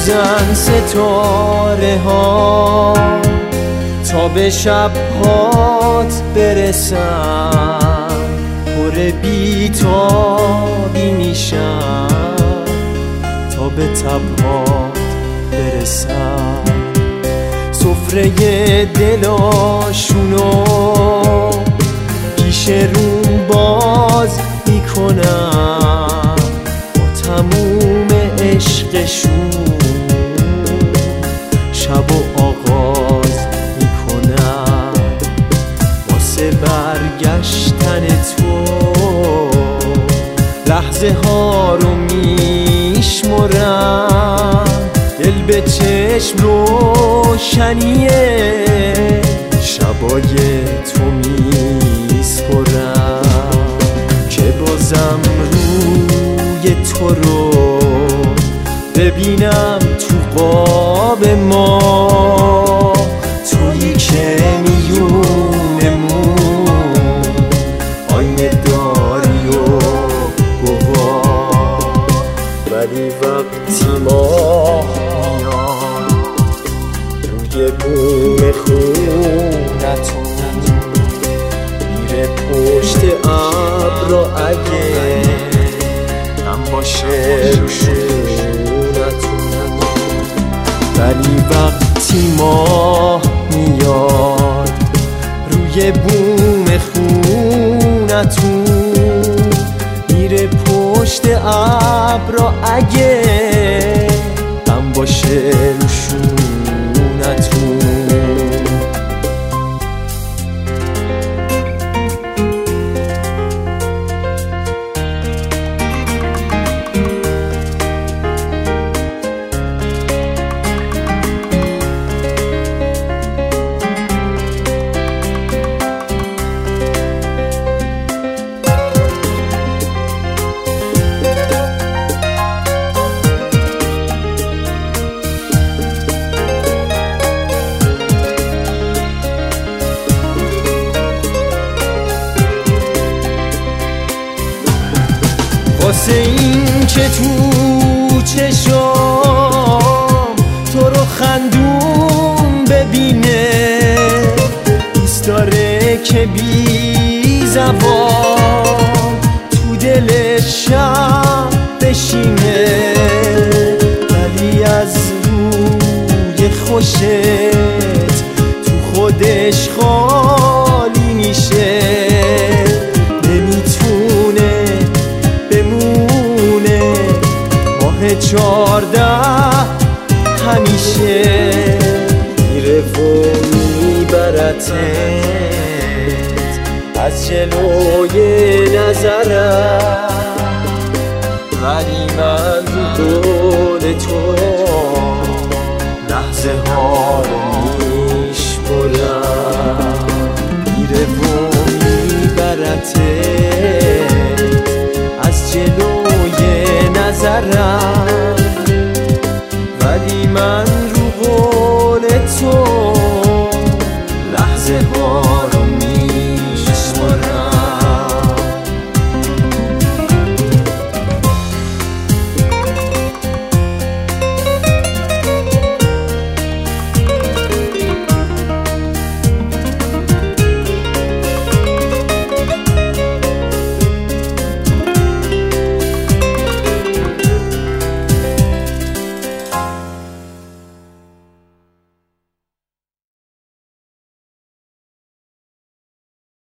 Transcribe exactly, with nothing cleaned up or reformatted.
میسوزن ستاره ها تا به شبهات برسم، پر بیتابی میشم تا به تبهات برسم. سفره دلاشونو پیش روم باز میکنم، با تموم عشقشون شب و آغاز میکنم. واسه برگشتن تو لحظه ها رو میشمرم، دل به چشم روشنیه شبای تو میسپرم، که بازم روی تو رو ببینم تو قاب ما، تویی که میونمون آینه داری و گواه. ولی وقتی ماه میاد روی بوم خونتون میره پشت ابرا، اگه هم باشه رو شونتون. ولی وقتی ماه میاد روی بوم خونتون میره پشت ابرا، اگه هم باشه رو شونتون. واسه این که تو چشام تو رو خندون ببینه، دوست داره که بی زبان تو دلش شب بشینه. ولی از روی خوشت تو خودش خالی میشه، چارده همیشه میره و میبرتت از جلوی نظرم. ولی من رو قول تو